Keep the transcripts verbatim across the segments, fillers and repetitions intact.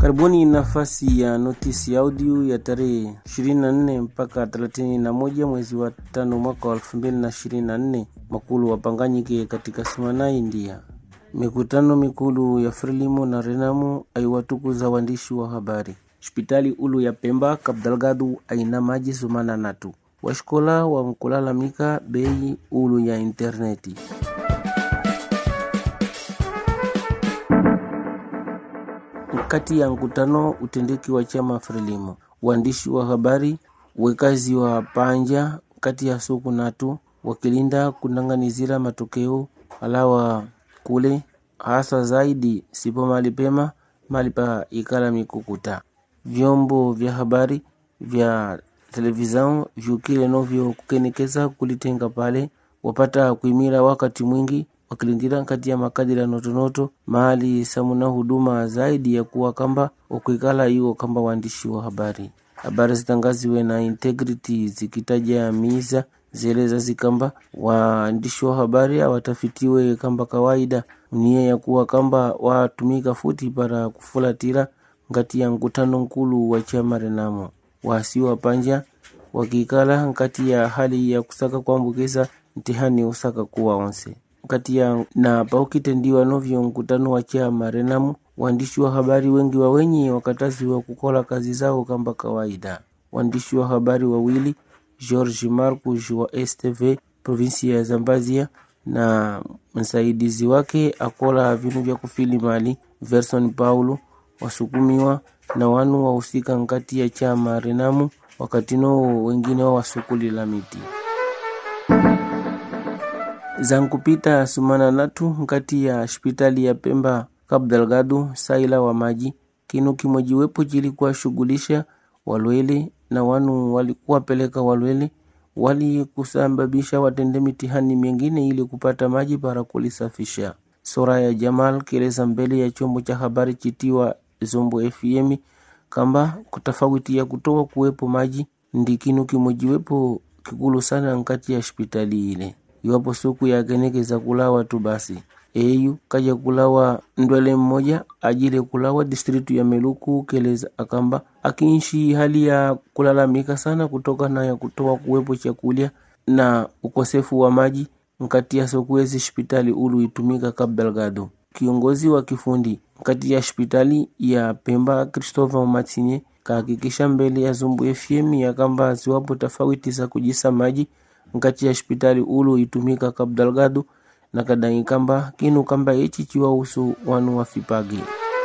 Karibuni nafasi ya notisi audio ya tarehe ishirini na nne mpaka thelathini na moja mwezi wa tano mwaka wa elfu mbili na ishirini na nne. Makulu wapanganyike katika Sumana, India. Mikutano mikulu ya Frelimo na Renamo aiwatukuza waandishi wa habari. Hospitali ulu ya Pemba Kabdalgadu aina maji Sumana natu. Washkola wa mkulalamika bei ulu ya interneti. Kati ya mkutano utendeki wa chama Frelimo, waandishi wa habari wekazi wa panja kati ya suku natu wakilinda kunanganizira matokeo alawa kule hasa zaidi sipo mali pema mali pa ikala mikukuta. Vyombo vya habari vya televizao vyukile novyo kukenekeza kulitenga pale wapata kuimira wakati mwingi wakilindira kati ya makadira notonoto mahali samuna huduma zaidi ya kuwa kamba ukuikala hiyo kamba waandishi wa habari. Habari zitangaziwe na integrity zikitaja miza zeleza zikamba waandishi wa habari watafitiwe kamba kawaida nia ya kuwa kamba watumika futi para kufulatira ngati ya mkutano mkulu wa chama Renamo. Wasiwa panja wakikala ngati ya hali ya kusaka kuambukiza mtihani usaka kuwa onse. Kati ya na paukitendiwa novyo mkutano wa chama Renamo, waandishi wa habari wengi wa wenye wakatazi wa kukola kazi zao kamba kawaida. Waandishi wa habari wawili, George Marcus wa S T V provinsi ya Zambazia na msaidizi wake akola vinu vya kufili mali Verson Paulo wasukumiwa na wanu wahusika ngati ya chama Renamo, wakati no wengine wa wasukuli la miti. Zankupita Sumana natu ngati ya hospitali ya Pemba Kabdalgadu saila wa maji kinu kimojiwepo jilikuwa shugulisha walwele na wanu walikuwa peleka walwele wali kusambabisha watende mitihani mingine ili kupata maji para kulisafisha. Soraya Jamal keleza mbele ya chombo cha habari chitiwa Zombo F M kamba kutafawiti ya kutoa kuwepo maji ndikinu kimojiwepo kikulu sana ngati ya hospitali ile. Iwapo suku ya keneke za kulawa tu basi. Eyu kaja kulawa ndwele mmoja ajile kulawa distritu ya Meluku keleza akamba akinshi hali ya kulalamika sana kutoka na ya kutoa kuwepo chakulia na ukosefu wa maji mkati ya sokuwezi hospitali ulu itumika Kabdalgado. Kiongozi wa kifundi mkati ya hospitali ya Pemba Christopher Matine kahakikisha mbele ya Zumbu F M ya kamba ziwapo tafawiti za kujisa maji mkati ya hospitali ulu itumika Kabdalgado na kadai kamba kinu kamba echi chiwa usu wanu wafipagi.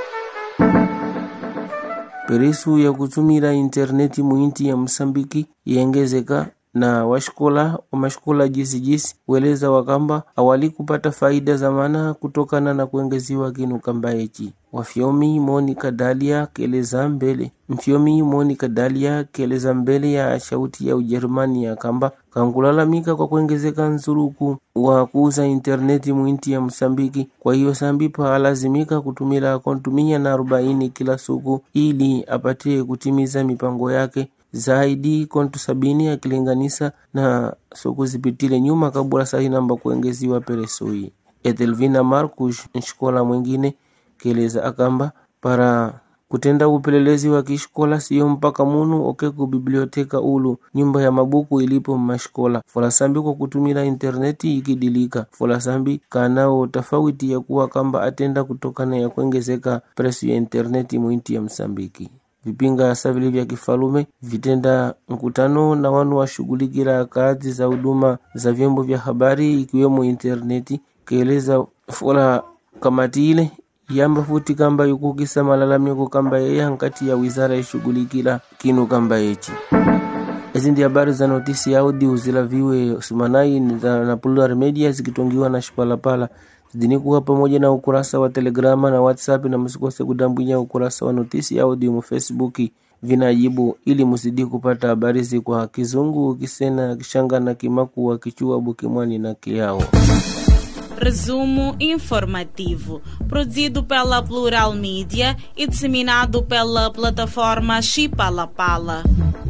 Peresu ya kutumira interneti muinti ya Msambiki yengezeka na washkola wa mashkola jisi jisi weleza wakamba awali kupata faida zamana kutokana na kuengeziwa kinu kamba echi. Wafyomi Monica Dalia keleza mbele. Mfyomi Monica Dalia keleza mbele ya shauti ya Ujerumani ya kamba kangulalamika kwa kuengezeka nzuruku wa kuuza interneti muinti ya Msambiki. Kwa hiyo Sambipa alazimika kutumila kontumia na arobaini kila suku ili apate kutimiza mipango yake zaidi kontu sabini ya kilinganisa na suku zipitile nyuma kabula sahi namba kuengeziwa peresui. Edelvina Marcus nshikola mwingine keleza akamba para kutenda upelelezi wa kishkola siyo mpaka munu okeku biblioteka ulu nyumba ya mabuku ilipo mashkola. Folasambi kwa kutumila interneti ikidilika. Folasambi kanao tafawiti ya kuwa kamba atenda kutokana ya kuengezeka presu ya interneti muinti ya Msambiki. Vipinga savili vya kifalume vitenda mkutano na wanu wa shugulikira kazi za huduma za vyombo vya habari ikiwemo interneti. Keleza fola kamati ile yamba futi kamba yukukisa malalamiko kamba yeye hankati ya wizara ishugulikila kinu kamba echi. Ezi ndi habari za notisi audio zilaviwe Sumanai na Plural Media zikitongiwa na Shipalapala. Zidini kuwa pamoja na ukurasa wa Telegrama na WhatsApp na msikose kudambunya ukurasa wa notisi audio mu Facebook vinajibu ili musidi kupata habari zi kwa Kizungu, Kisena, Kishanga na Kimaku wa Kichua, Bukimwani na Kiao. Resumo informativo, produzido pela Plural Media e disseminado pela plataforma Chipalapala.